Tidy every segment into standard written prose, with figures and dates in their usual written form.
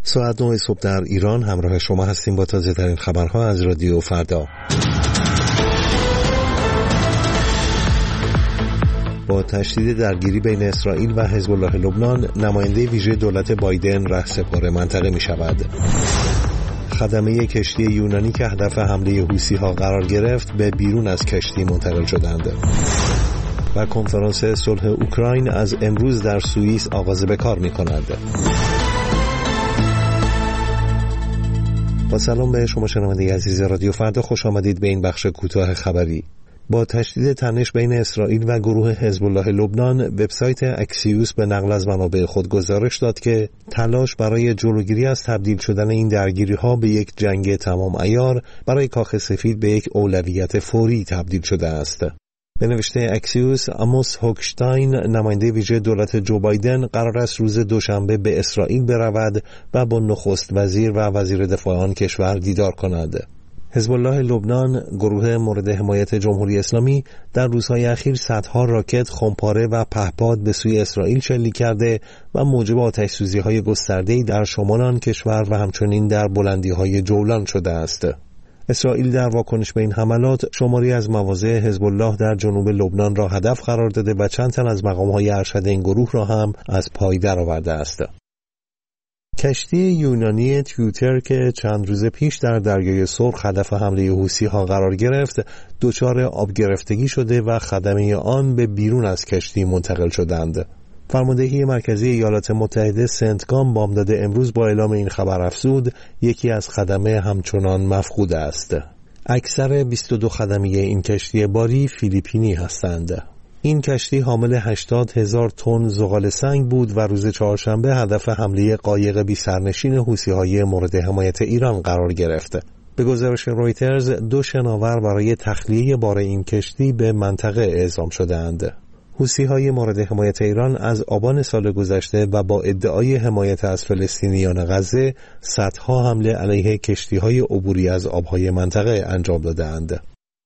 ساعت 9 صبح در ایران همراه شما هستیم با تازه ترین خبرها از رادیو فردا. با تشدید درگیری بین اسرائیل و حزب الله لبنان، نماینده ویژه دولت بایدن رهسپار منطقه می شود. خدمه کشتی یونانی که هدف حمله حوثی‌ها قرار گرفت به بیرون از کشتی منتقل شدند. و کنفرانس صلح اوکراین از امروز در سوئیس آغاز به کار می کند. با سلام به شما شنونده عزیز رادیو فردا، خوش آمدید به این بخش کوتاه خبری. با تشدید تنش بین اسرائیل و گروه حزب الله لبنان، وبسایت اکسیوس به نقل از منابع خود گزارش داد که تلاش برای جلوگیری از تبدیل شدن این درگیری‌ها به یک جنگ تمام عیار برای کاخ سفید به یک اولویت فوری تبدیل شده است. به نوشته اکسیوس، آموس هوکشتاین، نماینده ویژه دولت جو بایدن، قرار است روز دوشنبه به اسرائیل برود و با نخست وزیر و وزیر دفاع آن کشور دیدار کند. حزب الله لبنان، گروه مورد حمایت جمهوری اسلامی، در روزهای اخیر صدها راکت، خمپاره و پهپاد به سوی اسرائیل شلیک کرده و موجب آتش‌سوزی‌های گسترده‌ای در شمال آن کشور و همچنین در بلندی‌های جولان شده است. اسرائیل در واکنش به این حملات شماری از مواضع حزب الله در جنوب لبنان را هدف قرار داده و چند تن از مقام‌های ارشد این گروه را هم از پای درآورده است. کشتی یونانی تیوتر که چند روز پیش در دریای سرخ هدف حمله حوثی‌ها قرار گرفت، دچار آب گرفتگی شده و خدمه آن به بیرون از کشتی منتقل شدند. فرماندهی مرکزی ایالات متحده سنتگام بامداد امروز با اعلام این خبر افزود یکی از خدمه همچنان مفقود است. اکثر 22 خدمه این کشتی باری فیلیپینی هستند. این کشتی حامل 80,000 تن زغال سنگ بود و روز چهارشنبه هدف حمله قایق بی سرنشین حوثی‌های مورد حمایت ایران قرار گرفت. به گزارش رویترز، 2 شناور برای تخلیه بار این کشتی به منطقه اعزام شده‌اند. حوثی‌های مورد حمایت ایران از آبان سال گذشته و با ادعای حمایت از فلسطینیان غزه صدها حمله علیه کشتی‌های عبوری از آب‌های منطقه انجام داده‌اند.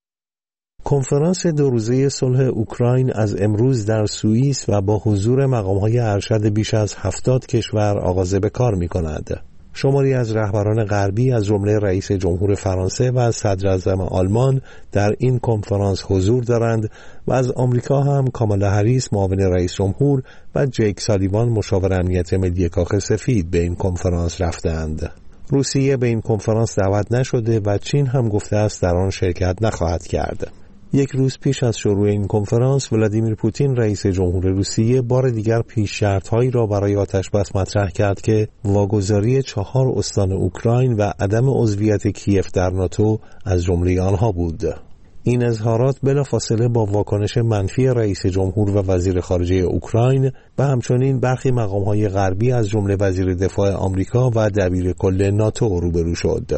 کنفرانس 2 روزه صلح اوکراین از امروز در سوئیس و با حضور مقام‌های ارشد بیش از 70 کشور آغاز به کار می‌کند. شماری از رهبران غربی از جمله رئیس جمهور فرانسه و صدر اعظم آلمان در این کنفرانس حضور دارند و از آمریکا هم کامالا هریس معاون رئیس جمهور و جیک سالیوان مشاور امنیت ملی کاخ سفید به این کنفرانس رفتند. روسیه به این کنفرانس دعوت نشده و چین هم گفته است در آن شرکت نخواهد کرد. یک روز پیش از شروع این کنفرانس، ولادیمیر پوتین رئیس جمهور روسیه بار دیگر پیش شرط‌هایی را برای آتش‌بس مطرح کرد که واگذاری 4 استان اوکراین و عدم عضویت کیف در ناتو از جمله آنها بود. این اظهارات بلافاصله با واکنش منفی رئیس جمهور و وزیر خارجه اوکراین و همچنین برخی مقام‌های غربی از جمله وزیر دفاع آمریکا و دبیر کل ناتو روبرو شد.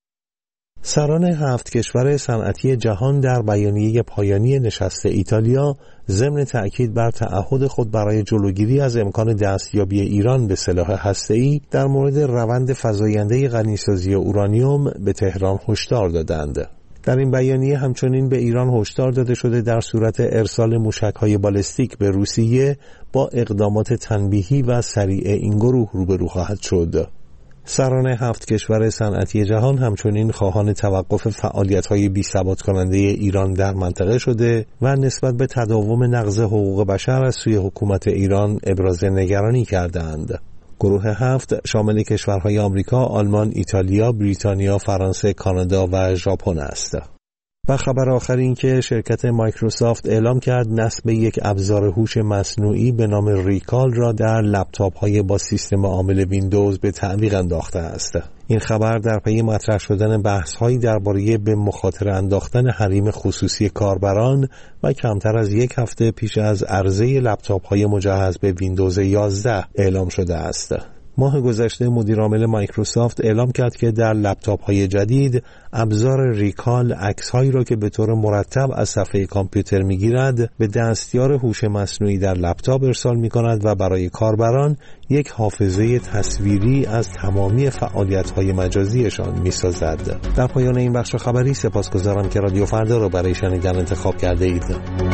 سران 7 کشور صنعتی جهان در بیانیه پایانی نشست ایتالیا ضمن تأکید بر تعهد خود برای جلوگیری از امکان دستیابی ایران به سلاح هسته‌ای در مورد روند فزاینده غنیسازی اورانیوم به تهران هشدار دادند. در این بیانیه همچنین به ایران هشدار داده شده در صورت ارسال موشک‌های بالستیک به روسیه با اقدامات تنبیهی و سریع این گروه روبرو خواهد شد. سران 7 کشور صنعتی جهان همچنین خواهان توقف فعالیت‌های بی‌ثبات کننده ایران در منطقه شده و نسبت به تداوم نقض حقوق بشر از سوی حکومت ایران ابراز نگرانی کردند. گروه 7 شامل کشورهای آمریکا، آلمان، ایتالیا، بریتانیا، فرانسه، کانادا و ژاپن است. و خبر آخر این که شرکت مایکروسافت اعلام کرد نصب یک ابزار هوش مصنوعی به نام ریکال را در لپتاپ‌های با سیستم عامل ویندوز به تعویق انداخته است. این خبر در پی مطرح شدن بحث‌هایی درباره به مخاطره انداختن حریم خصوصی کاربران و کمتر از یک هفته پیش از عرضه لپتاپ‌های مجهز به ویندوز 11 اعلام شده است. ماه گذشته مدیرعامل مایکروسافت اعلام کرد که در لپتاپ‌های جدید ابزار ریکال عکس‌هایی را که به طور مرتب از صفحه کامپیوتر می‌گیرد به دستیار هوش مصنوعی در لپتاپ ارسال می‌کند و برای کاربران یک حافظه تصویری از تمامی فعالیت‌های مجازیشان می‌سازد. در پایان این بخش خبری سپاسگزارم که رادیو فردا را برای شنیدن انتخاب کرده اید.